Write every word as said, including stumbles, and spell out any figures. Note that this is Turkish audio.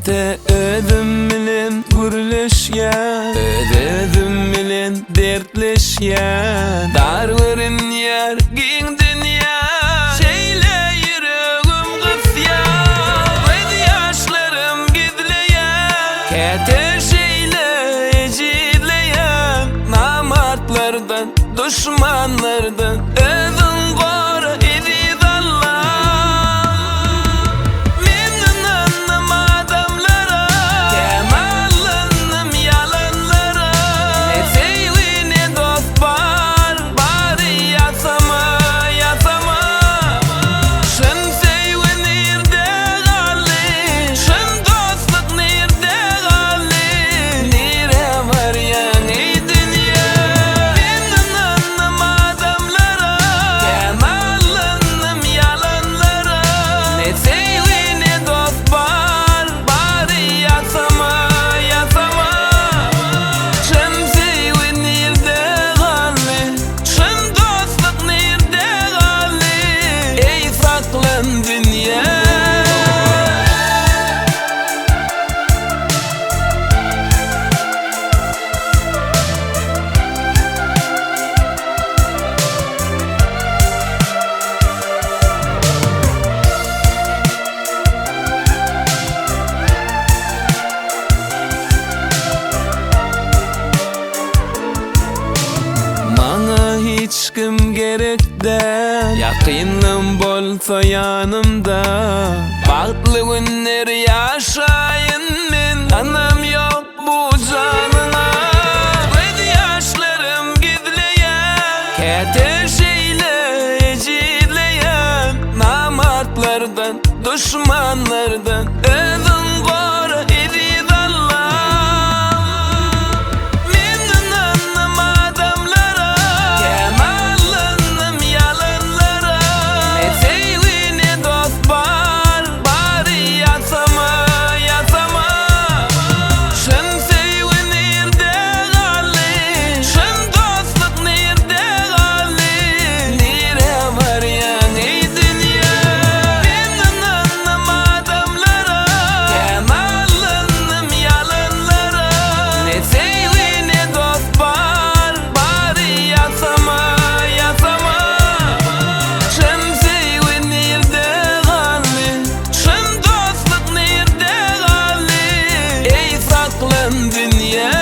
Kete özüm bilen gürleşýän, özüm bilen dertleşýän. Dar verin ýer giň dünýä, şeýle ýüregim gysýan. Göz ýaşlarym gizleýän, kete şeýle ejizleýän. Namatlardan, düşmanlardan özüň gora eziz Allah. Hiç kim gerek der, yakynlym bolsa yanımda. Bagtly günler yaşayın men, anam yok bu canına. Göz ýaşlarym gizleýän, kete şeýle ejizleýän. Namatlardan, düşmanlardan özüň gora eziz Allah. Yeah.